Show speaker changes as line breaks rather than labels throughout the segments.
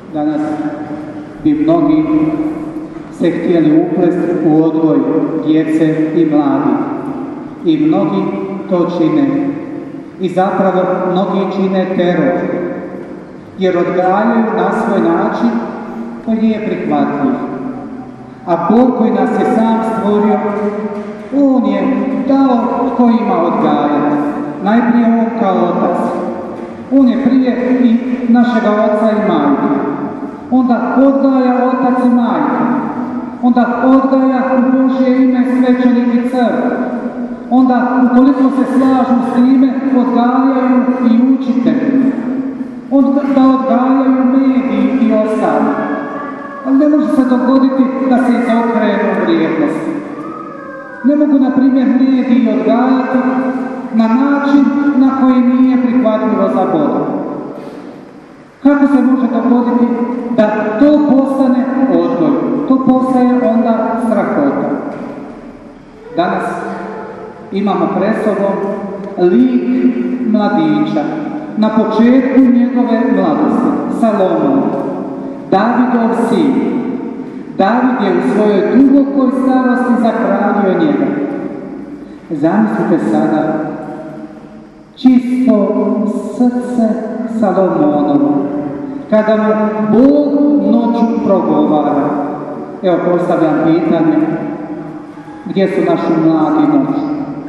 Danas bi mnogi se htjeli uplesti u odgoj djece i mladih. I mnogi to čine. I zapravo mnogi čine teror. Jer odgajaju na svoj način koji nije prihvatljiv. A Bog koji nas je sam stvorio, On je dao tko ima odgajati. Najprije On kao otac. On je prije i našega oca i majke. Onda odgaja otac i majka. Onda odgaja u Božje ime svećenik i crkva. Onda, ukoliko se slažu s time, odgajaju i učitelji. Onda da odgajaju mediji i ostalo. Ali ne može se dogoditi da se izokrenu vrijednosti. Ne mogu, na primjer, mediji odgajati na način na koji nije prihvatljivo za Boga. Kako se može dogoditi da to postane odgoj? To postaje onda strahota. Danas imamo pred sobom lik mladića na početku njegove mladosti, Salomon, Davidov sin. David je u svojoj dubokoj starosti zapravio njega. Zamislite sada čisto srce Salomonovo, kada mu Bog noću progovara. Evo, postavljam pitanje, gdje su naši mladi noći?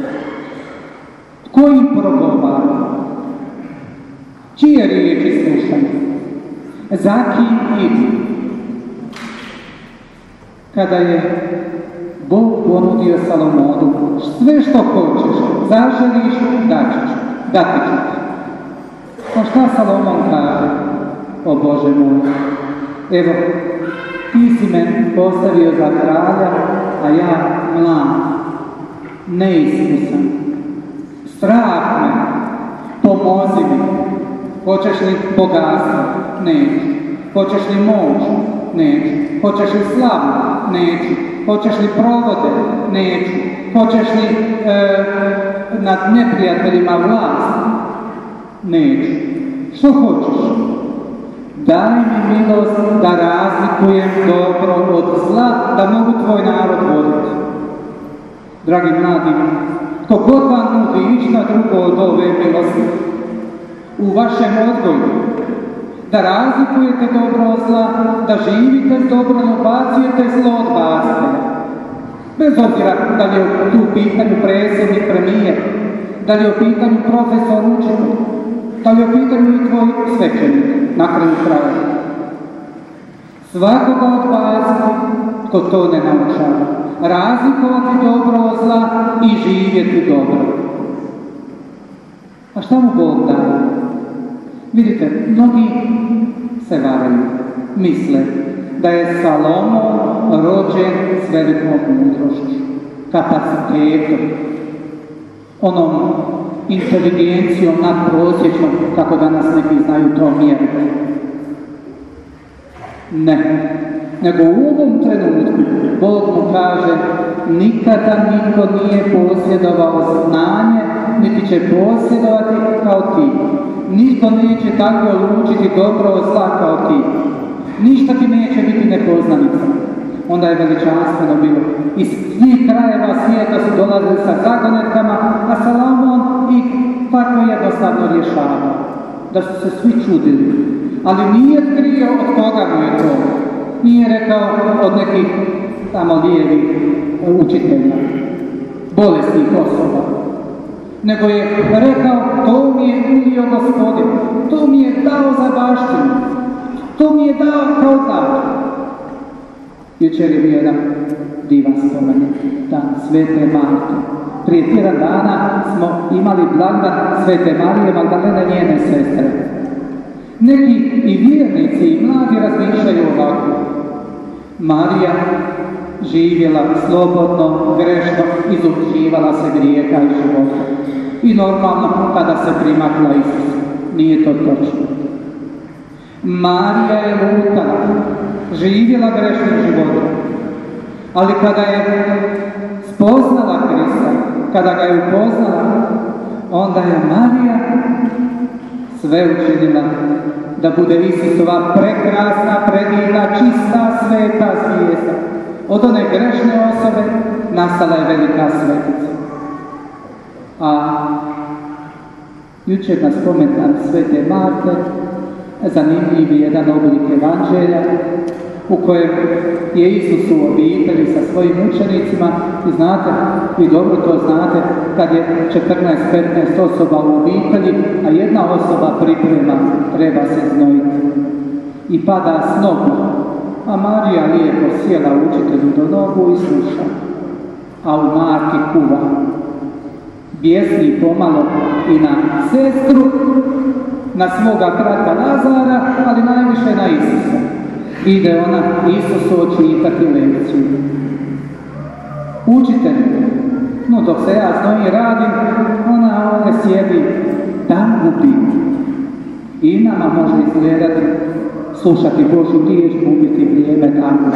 Tko im progovara? Čije riječi slušaju? Za kim idu? Kada je Bog ponudio Salomonu sve što hoćeš, zaželiš, dati ću ti. Pa šta Salomon kaže? O Bože moj, evo, ti si me postavio za kralja, a ja mlad, neiskusan. Strah me, pomozi mi. Hoćeš li bogatstvo? Neću. Hoćeš li moć? Neću. Hoćeš li slavu? Neću. Hoćeš li provode? Neću. Hoćeš li nad neprijateljima vlast? Neću. Što hoćeš? Daj mi milost da razlikujem dobro od zla, da mogu tvoj narod voditi. Dragi mladi, tko god vam nudi išta drugo od ove milosti u vašem odgoju, da razlikujete dobro od zla, da živite dobro, ne odbacujete zlo, odbacite. Bez obzira da li je tu u pitanju predsjednik, premijer, da li je u pitanju profesor, učitelj, da li je u pitanju i tvoj svećenik, na kraju krajeva. Svakoga odbaciti tko to ne naučava. Razlikovati dobro od zla i živjeti dobro. A šta mu Bog daje? Vidite, mnogi se varaju, misle da je Salomon rođen s velikom mudrošću, kapacitetom, onom inteligencijom nadprosječnom, kako danas neki znaju to mjeriti. Ne, nego u ovom trenutku Bog mu kaže: nikada niko nije posjedovao znanje, niti će posjedovati kao ti. Niko neće tako lučiti dobro od zla kao ti. Ništa ti neće biti nepoznanica. Onda je veličanstveno bilo. Iz svih krajeva svijeta su dolazili sa zagonetkama, a Salomon ih tako jednostavno rješavao. Da su se svi čudili. Ali nije krio od koga mu je to. Nije rekao od nekih tamo lijevih učitelja, bolesnih osoba. Nego je rekao: to mi je ulio Gospodin, to mi je dao za baštinu, to mi je dao kao dar. Jučer je bio jedan divan spomenik, dan Svete Marke. Prije tjedan dana smo imali blagdan Svete Marije Magdalene, njene sestre. Neki i vjernici i mladi razmišljaju ovako: Marija živjela slobodno, grešno, izučivala se grijeha i života. I normalno kada se primakla Isusu. Nije to točno. Marija je lutala, živjela grešnim životom. Ali kada je spoznala Krista, kada ga je upoznala, onda je Marija sve učinila da bude Isusova prekrasna, predivna, čista, sveta zvijezda. Od one grešne osobe nastala je velika svetica. A jučer na spomendan Svete Marte zanimljiv je jedan oblik evanđelja u kojem je Isus u obitelji sa svojim učenicima i znate, vi dobro to znate, kad je 14-15 osoba u obitelji, a jedna osoba priprema, treba se znojiti. I pada s nogu, a Marija lijepo sjela učitelju do nogu i sluša, a u Marki kuva. Bijesni pomalo i na sestru, na svoga brata Lazara, ali najviše na Isusa. Ide ona Isusu očitati lekciju. Učitelj, no dok se ja znoji radim, ona ovdje sjedi, tam gubi. I nama može izgledati, slušati Božju riječ, gubiti vrijeme tamo.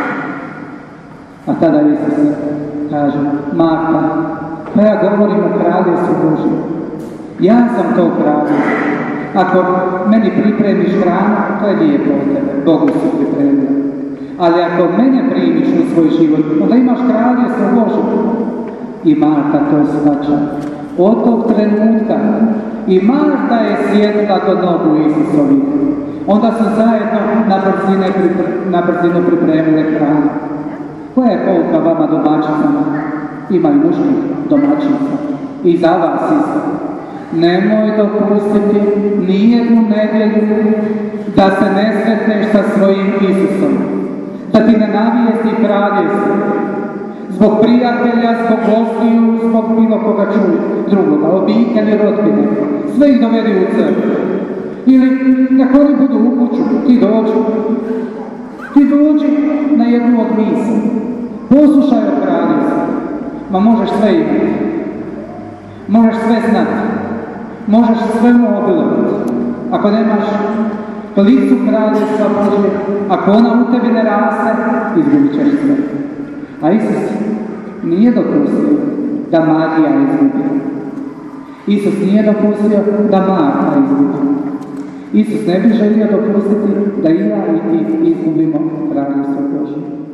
A tada Isus kaže, Marta, pa ja govorim o kraljevstvu Božju. Ja sam to kraljevstvo. Ako meni pripremiš hranu, to je lijepo od tebe, Bogu si pripremio. Ali ako mene primiš u svoj život, onda imaš kraljevstvo Božje. I Marta to shvaća. Od tog trenutka i Marta je sjedila do nogu Isusovi. Onda su zajedno na brzinu pripremile hranu. Koja je pouka vama domaćicama? Ima i muških domaćica. I za vas isto. Nemoj dopustiti nijednu nedjelju da se ne sretneš sa svojim Isusom. Da ti ne navijesti kraljevstvo. Zbog prijatelja, zbog gostiju, zbog bilo koga drugoga, obitelji, rodbine. Sve ih dovedi u crkvu. Ili nek oni budu u kuću, ti dođi. Ti dođi na jednu od misa. Poslušaj o kraljevstvu. Ma možeš sve imati. Možeš sve znati. Možeš svemu obilovati. Ako nemaš licu kraljevstva Božje, ako ona u tebi ne raste, izgubit ćeš sve. A Isus nije dopustio da Marija izgubi. Isus nije dopustio da Marta izgubi. Isus ne bi želio dopustiti da i ja i ti izgubimo kraljevstvo Božje.